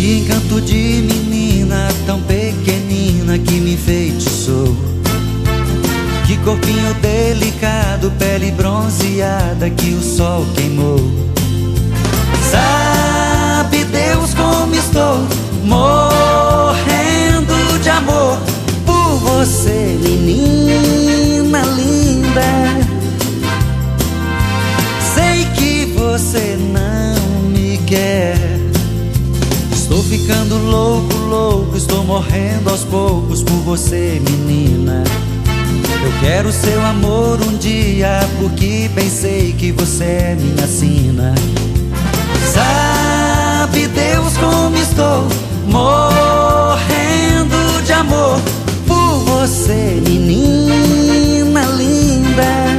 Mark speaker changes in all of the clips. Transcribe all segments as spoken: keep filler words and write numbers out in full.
Speaker 1: Que encanto de menina tão pequenina que me enfeitiçou. Que corpinho delicado, pele bronzeada que o sol queimou. Sabe Deus como estou morrendo de amor por você, menina linda. Sei que você não me quer. Estou ficando louco, louco, estou morrendo aos poucos por você, menina. Eu quero seu amor um dia, porque pensei que você é minha sina. Sabe Deus como estou morrendo de amor por você, menina linda.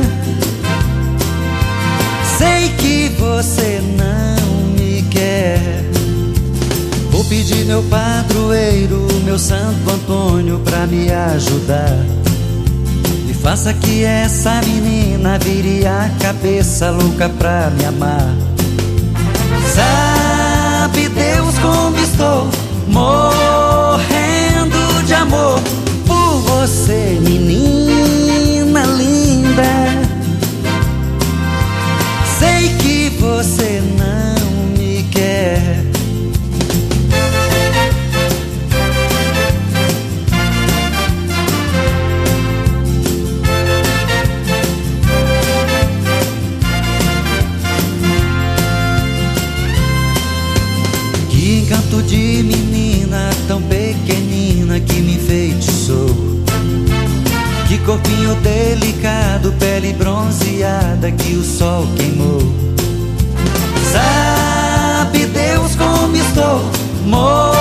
Speaker 1: Sei que você não me quer. Vou pedir meu padroeiro, meu Santo Antônio, pra me ajudar. E faça que essa menina vire a cabeça louca pra me amar. Sabe Deus como estou morrendo de amor por você, menina linda. Sei que você não me quer. Que encanto de menina tão pequenina que me enfeitiçou. Que corpinho delicado, pele bronzeada que o sol queimou. Sabe Deus como estou morrendo